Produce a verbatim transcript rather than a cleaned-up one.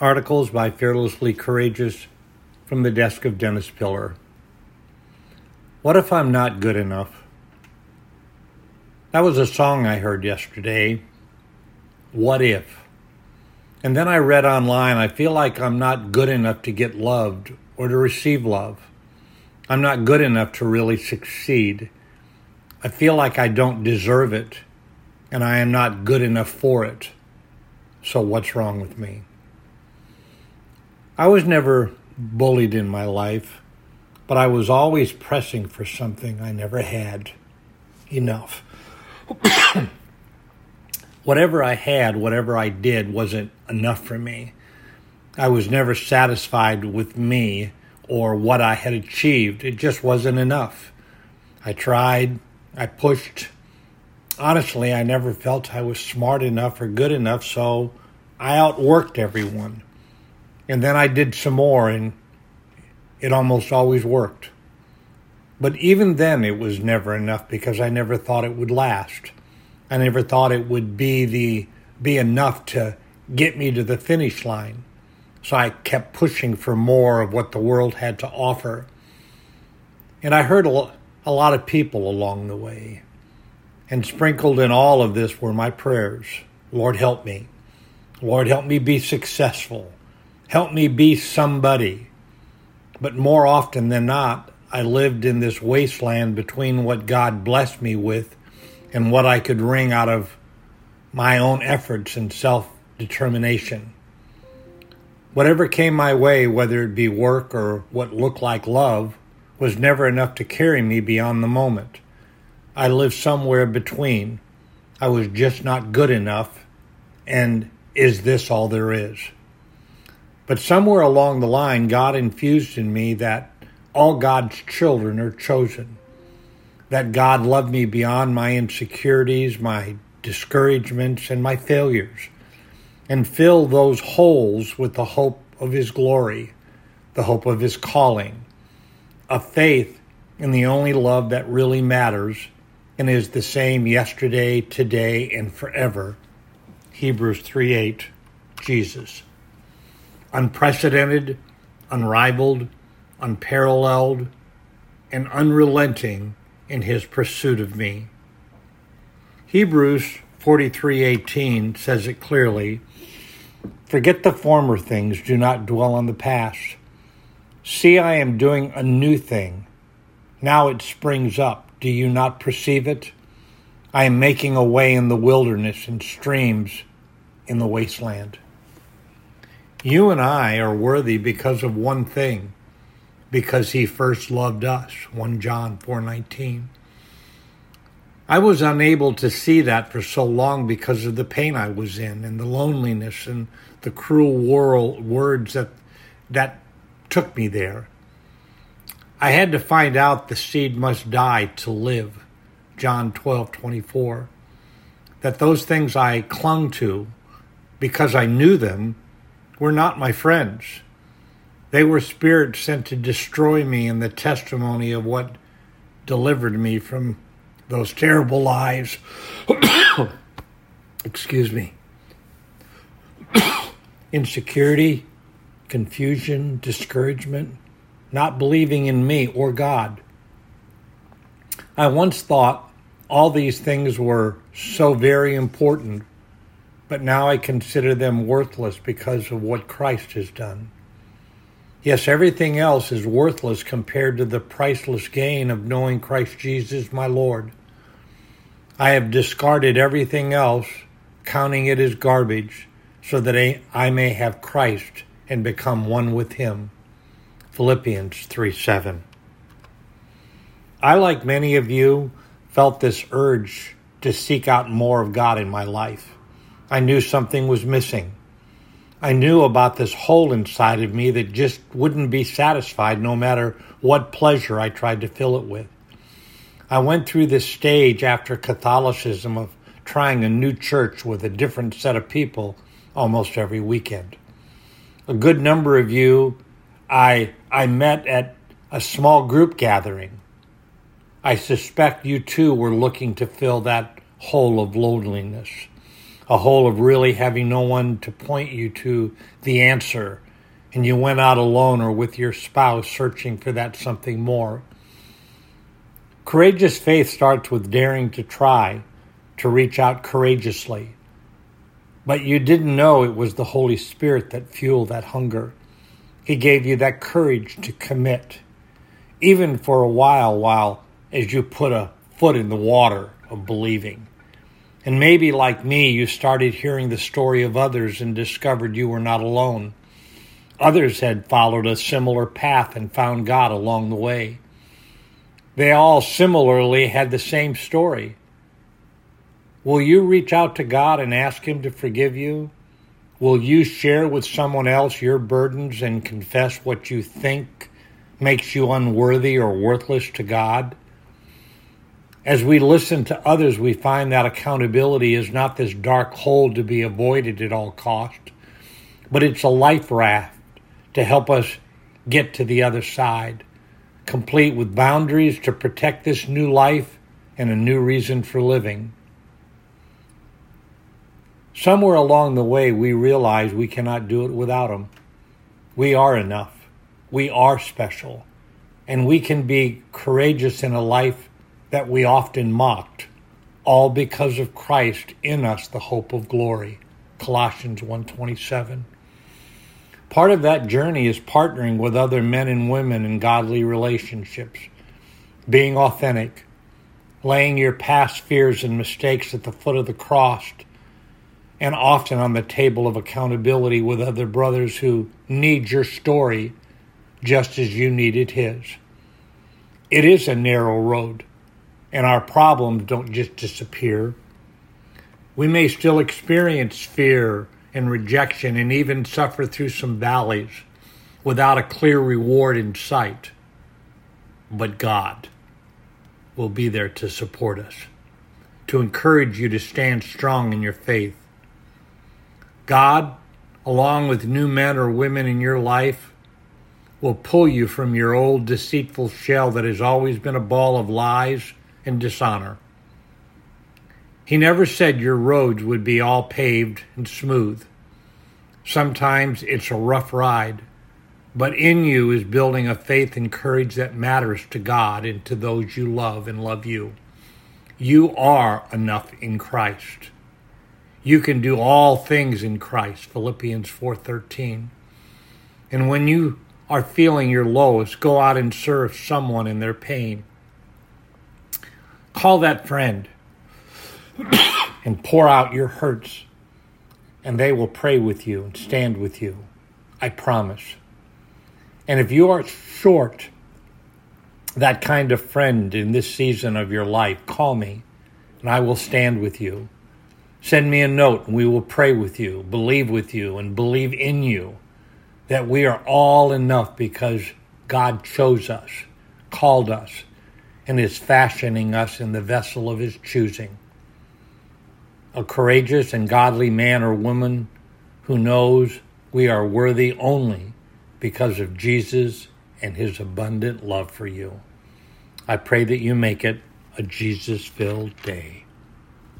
Articles by Fearlessly Courageous from the desk of Dennis Pillar. What if I'm not good enough? That was a song I heard yesterday. What if? And then I read online, I feel like I'm not good enough to get loved or to receive love. I'm not good enough to really succeed. I feel like I don't deserve it, and I am not good enough for it. So what's wrong with me? I was never bullied in my life, but I was always pressing for something I never had enough. Whatever I had, whatever I did, wasn't enough for me. I was never satisfied with me or what I had achieved. It just wasn't enough. I tried, I pushed. Honestly, I never felt I was smart enough or good enough, so I outworked everyone. And then I did some more, and it almost always worked. But even then, it was never enough because I never thought it would last. I never thought it would be the be enough to get me to the finish line. So I kept pushing for more of what the world had to offer. And I hurt a, a lot of people along the way. And sprinkled in all of this were my prayers. Lord, help me. Lord, help me be successful. Help me be somebody. But more often than not, I lived in this wasteland between what God blessed me with and what I could wring out of my own efforts and self-determination. Whatever came my way, whether it be work or what looked like love, was never enough to carry me beyond the moment. I lived somewhere between. I was just not good enough, and is this all there is? But somewhere along the line, God infused in me that all God's children are chosen, that God loved me beyond my insecurities, my discouragements, and my failures, and filled those holes with the hope of His glory, the hope of His calling, a faith in the only love that really matters and is the same yesterday, today, and forever. Hebrews three eight, Jesus. Unprecedented, unrivaled, unparalleled, and unrelenting in His pursuit of me. Hebrews forty-three eighteen says it clearly, "Forget the former things, do not dwell on the past. See, I am doing a new thing. Now it springs up. Do you not perceive it? I am making a way in the wilderness and streams in the wasteland." You and I are worthy because of one thing, because He first loved us, First John four nineteen. I was unable to see that for so long because of the pain I was in and the loneliness and the cruel world, words that that took me there. I had to find out the seed must die to live, John twelve twenty-four. That those things I clung to because I knew them were not my friends. They were spirits sent to destroy me in the testimony of what delivered me from those terrible lies. Excuse me. Insecurity, confusion, discouragement, not believing in me or God. I once thought all these things were so very important, but now I consider them worthless because of what Christ has done. Yes, everything else is worthless compared to the priceless gain of knowing Christ Jesus, my Lord. I have discarded everything else, counting it as garbage, so that I may have Christ and become one with Him. Philippians three seven. I, like many of you, felt this urge to seek out more of God in my life. I knew something was missing. I knew about this hole inside of me that just wouldn't be satisfied no matter what pleasure I tried to fill it with. I went through this stage after Catholicism of trying a new church with a different set of people almost every weekend. A good number of you I I met at a small group gathering. I suspect you too were looking to fill that hole of loneliness. a hole of really having no one to point you to the answer, and you went out alone or with your spouse searching for that something more. Courageous faith starts with daring to try, to reach out courageously. But you didn't know it was the Holy Spirit that fueled that hunger. He gave you that courage to commit, even for a while, while as you put a foot in the water of believing. And maybe like me, you started hearing the story of others and discovered you were not alone. Others had followed a similar path and found God along the way. They all similarly had the same story. Will you reach out to God and ask Him to forgive you? Will you share with someone else your burdens and confess what you think makes you unworthy or worthless to God? As we listen to others, we find that accountability is not this dark hole to be avoided at all cost, but it's a life raft to help us get to the other side, complete with boundaries to protect this new life and a new reason for living. Somewhere along the way, we realize we cannot do it without Him. We are enough. We are special. And we can be courageous in a life that we often mocked, all because of Christ in us, the hope of glory. Colossians one twenty-seven. Part of that journey is partnering with other men and women in godly relationships, being authentic, laying your past fears and mistakes at the foot of the cross, and often on the table of accountability with other brothers who need your story just as you needed His. It is a narrow road, and our problems don't just disappear. We may still experience fear and rejection and even suffer through some valleys without a clear reward in sight. But God will be there to support us, to encourage you to stand strong in your faith. God, along with new men or women in your life, will pull you from your old deceitful shell that has always been a ball of lies and dishonor. He never said your roads would be all paved and smooth. Sometimes it's a rough ride, but in you is building a faith and courage that matters to God and to those you love and love you. You are enough in Christ. You can do all things in Christ, Philippians four thirteen. And when you are feeling your lowest, go out and serve someone in their pain. Call that friend and pour out your hurts, and they will pray with you and stand with you. I promise. And if you are short that kind of friend in this season of your life, call me, and I will stand with you. Send me a note, and we will pray with you, believe with you, and believe in you that we are all enough because God chose us, called us, and is fashioning us in the vessel of His choosing. A courageous and godly man or woman who knows we are worthy only because of Jesus and His abundant love for you. I pray that you make it a Jesus-filled day.